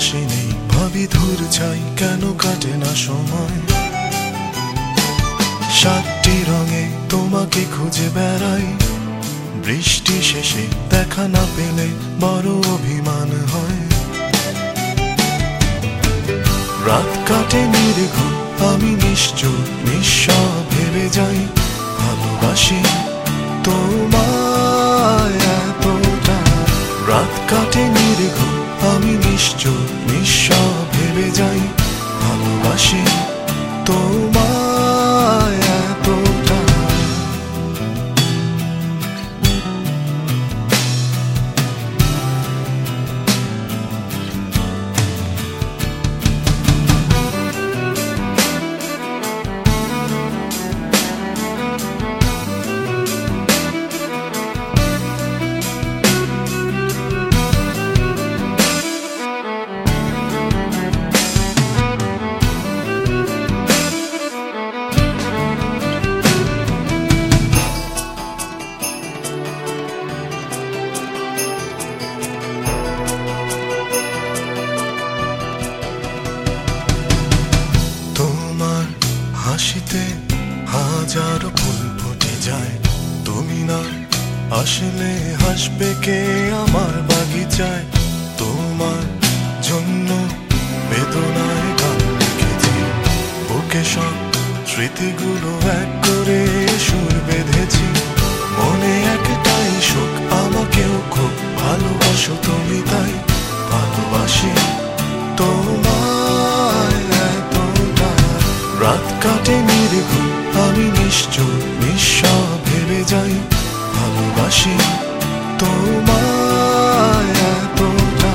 পাশে নেই ভাবি ধূর ছাই কেন কাটে না সময়। 7টি রঙে তোমাকে খুঁজে বেড়াই, বৃষ্টি শেষে দেখা না পেলে বড় অভিমান হয়। রাত কাটে নির্ঘুম আমি নিশ্চুপ নিঃস্ব ভেবে যাই, ভালোবাসি তোমায় এতটা। রাত কাটে নির্ঘুম আমি নিশ্চুপ নিঃস্ব ভেবে যাই, ভালোবাসি তোমায় এতটা। হাসিতে হাজারো ফুল ফুটে যায়, তুমি না আসলে হাসবে কে আমার বাগিচায়। তোমার জন্য বেদনায় গান লিখেছি, বুকে সব স্মৃতিগুলো এক করে সুর বেঁধেছি। মনে একটাই সুখ আমাকেও খুব ভালোবাসো তুমি, তাই ভালোবাসি তোমায় এতটা। রাত কাটে নির্ঘুম আমি নিশ্চুপ নিঃস্ব ভেবে যাই, ভালোবাসি তোমায় এতটা।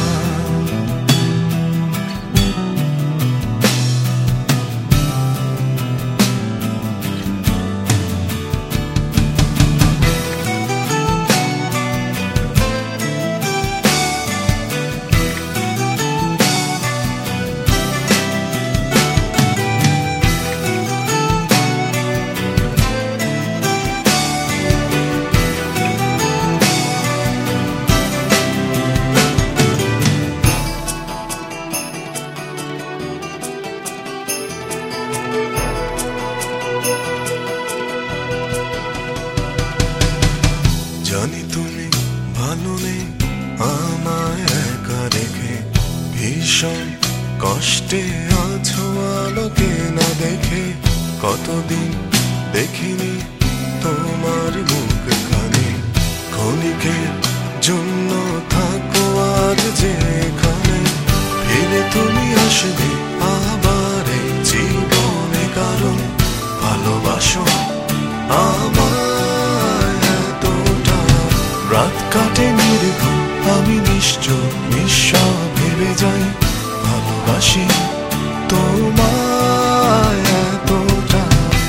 জানি তুমি ভালো নেই আমায় একা রেখে, ভীষণ কষ্টে আছো আমাকে না দেখে। কতদিন দেখিনি তোমার মুখখানি, ক্ষণিকের জন্য থাকো আজ যে এখানে। ফিরে তুমি আসবে আবার এই জীবনে, কারণ ভালোবাসো আমায়। রাত কাটে নির্ঘুম আমি নিশ্চুপ নিঃস্ব ভেবে যাই, ভালোবাসি তোমায় এতটা।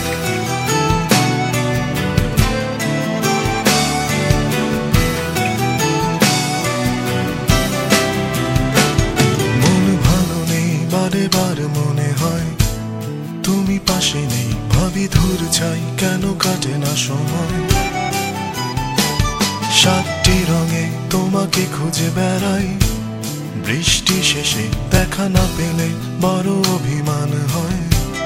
মন ভালো নেই বারে বার মনে হয়, তুমি পাশে নেই ভাবি ধূর ছাই কেন কাটে না সময়। 7টি রঙে তোমাকে খুঁজে বেড়াই, বৃষ্টি শেষে দেখা না পেলে বড় অভিমান হয়।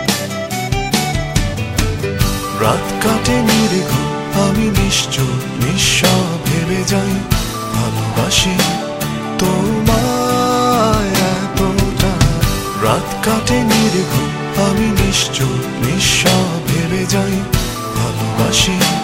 রাত কাটে নির্ঘুম আমি নিশ্চুপ নিঃস্ব ভেবে যাই, ভালোবাসি তোমায় এতটা। রাত কাটে নির্ঘুম আমি নিশ্চুপ নিঃস্ব ভেবে যাই, ভালোবাসি